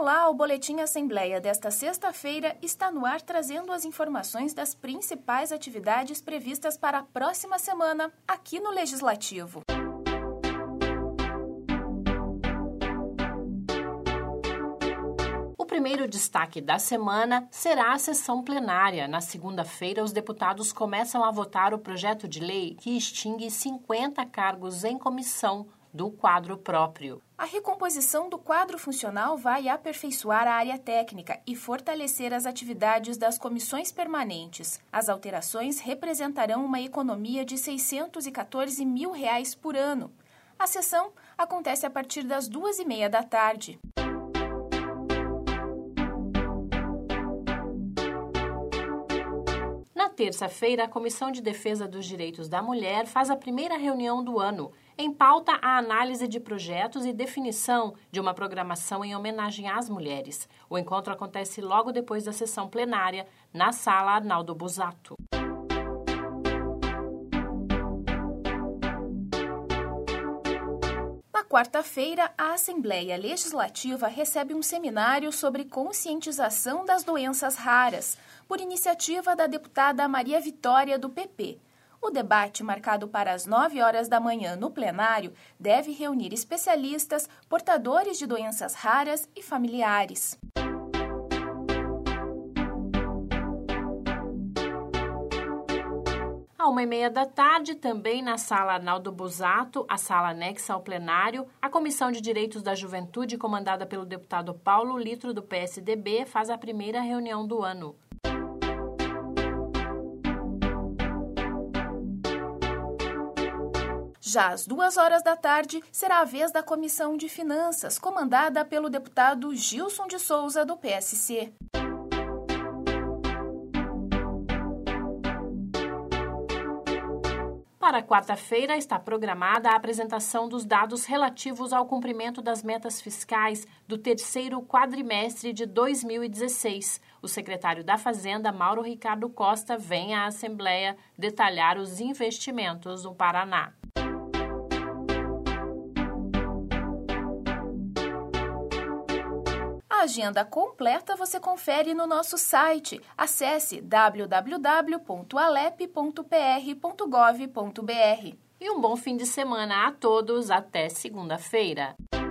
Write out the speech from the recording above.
Olá, o Boletim Assembleia desta sexta-feira está no ar trazendo as informações das principais atividades previstas para a próxima semana aqui no Legislativo. O primeiro destaque da semana será a sessão plenária. Na segunda-feira, os deputados começam a votar o projeto de lei que extingue 50 cargos em comissão do quadro próprio. A recomposição do quadro funcional vai aperfeiçoar a área técnica e fortalecer as atividades das comissões permanentes. As alterações representarão uma economia de R$ 614 mil por ano. A sessão acontece a partir das 2h30 da tarde. Na terça-feira, a Comissão de Defesa dos Direitos da Mulher faz a primeira reunião do ano. Em pauta, a análise de projetos e definição de uma programação em homenagem às mulheres. O encontro acontece logo depois da sessão plenária, na Sala Arnaldo Busato. Na quarta-feira, a Assembleia Legislativa recebe um seminário sobre conscientização das doenças raras, por iniciativa da deputada Maria Vitória, do PP. O debate, marcado para as 9 horas da manhã no plenário, deve reunir especialistas, portadores de doenças raras e familiares. À 1h30 da tarde, também na Sala Arnaldo Busato, a sala anexa ao plenário, a Comissão de Direitos da Juventude, comandada pelo deputado Paulo Litro, do PSDB, faz a primeira reunião do ano. Já às 2 horas da tarde, será a vez da Comissão de Finanças, comandada pelo deputado Gilson de Souza, do PSC. Para quarta-feira está programada a apresentação dos dados relativos ao cumprimento das metas fiscais do terceiro quadrimestre de 2016. O secretário da Fazenda, Mauro Ricardo Costa, vem à Assembleia detalhar os investimentos no Paraná. A agenda completa você confere no nosso site. Acesse www.alep.pr.gov.br. E um bom fim de semana a todos. Até segunda-feira.